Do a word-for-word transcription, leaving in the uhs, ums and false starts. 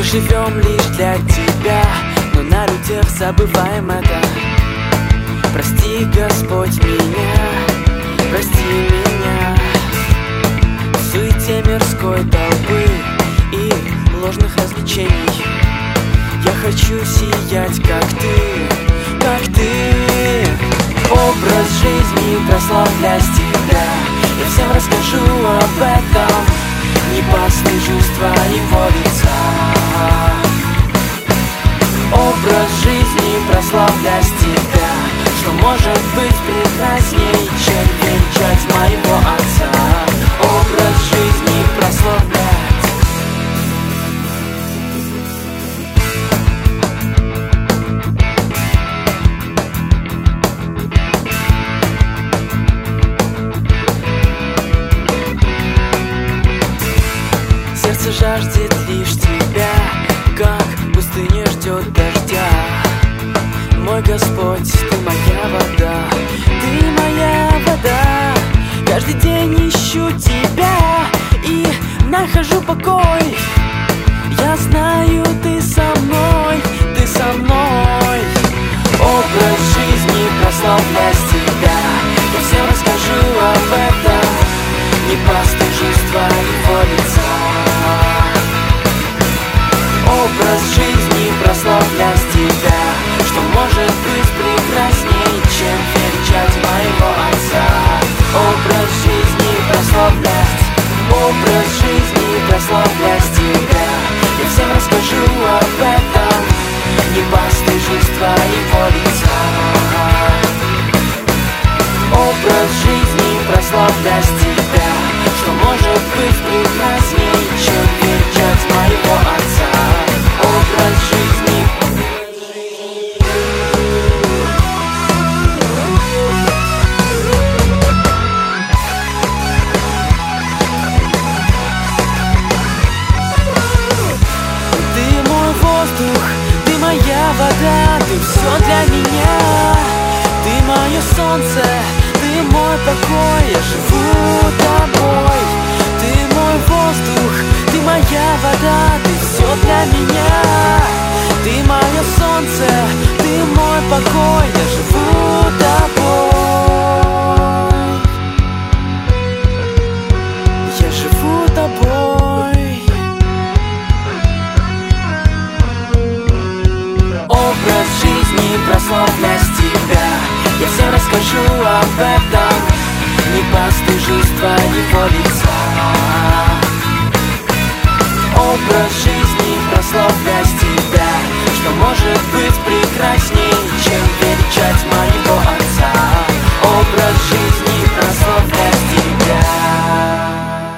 живем лишь для тебя, но на людях забываем это. Прости, Господь, меня, прости меня. В суете мирской толпы и ложных развлечений я хочу сиять, как ты, как ты. Образ жизни прославлять тебя, я всем расскажу об этом. Не постыжусь твоего лица. Образ жизни прославлять тебя, что может быть прекрасней, чем венчать моего отца. Образ жизни прославлять. Сердце жаждет лишь тебя, как пустыня ждет дождя. Мой Господь, ты моя вода, ты моя вода. Каждый день ищу тебя и нахожу покой. Я знаю, ты со мной, ты со мной. Образ жизни прославлять тебя, я всем расскажу об этом. Не постыжусь твоего лица. Образ жизни прославлять тебя, что может быть прекрасней, чем венчать моего отца. Образ жизни прославлять, образ жизни прославлять тебя, я всем расскажу об этом. Не постыжусь твоего лица. Образ жизни прославлять тебя, что может быть прекрасней, чем венчать моего отца. Образ жизни. Ты мой воздух, ты моя вода, ты все для меня. Ты мое солнце, ты мой покой, я живу тобой. Ты мой воздух, ты моя вода, ты все для меня. Ты мое солнце, ты мой покой, я живу тобой. Я живу тобой. Образ жизни прославлять тебя, я всем расскажу об этом. Не постыжусь твоего лица. Образ жизни прославлять тебя, что может быть прекрасней,